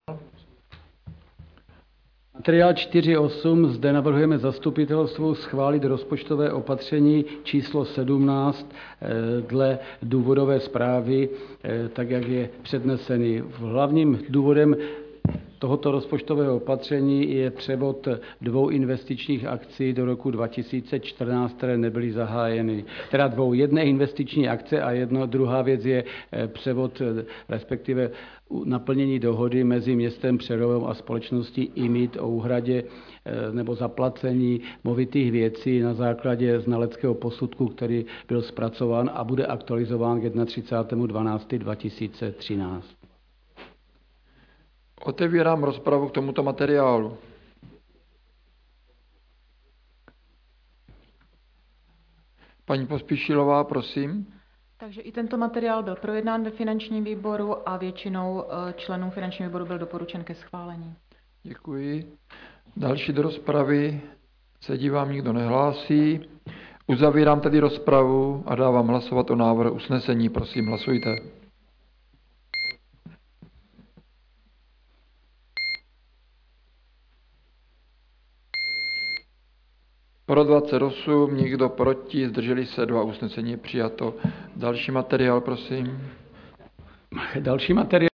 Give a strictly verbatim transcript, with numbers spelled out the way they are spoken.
Materiál čtyři osm, zde navrhujeme zastupitelstvu schválit rozpočtové opatření číslo sedmnáct dle důvodové zprávy, tak jak je přednesený. Hlavním důvodem tohoto rozpočtového opatření je převod dvou investičních akcí do roku dva tisíce čtrnáct, které nebyly zahájeny. Teda dvou, jedné investiční akce a jedno, druhá věc je převod, respektive naplnění dohody mezi městem Přerovem a společností I M I T o úhradě nebo zaplacení movitých věcí na základě znaleckého posudku, který byl zpracován a bude aktualizován k třicátému prvnímu dvanáctému dva tisíce třináct. Otevírám rozpravu k tomuto materiálu. Paní Pospíšilová, prosím. Takže i tento materiál byl projednán ve finančním výboru a většinou členů finančního výboru byl doporučen ke schválení. Děkuji. Další do rozpravy se dívám, nikdo nehlásí. Uzavírám tedy rozpravu a dávám hlasovat o návrhu usnesení. Prosím, hlasujte. Pro dvacet osm, nikdo proti, zdrželi se dva, usnesení je přijato. Další materiál, prosím. Další materiál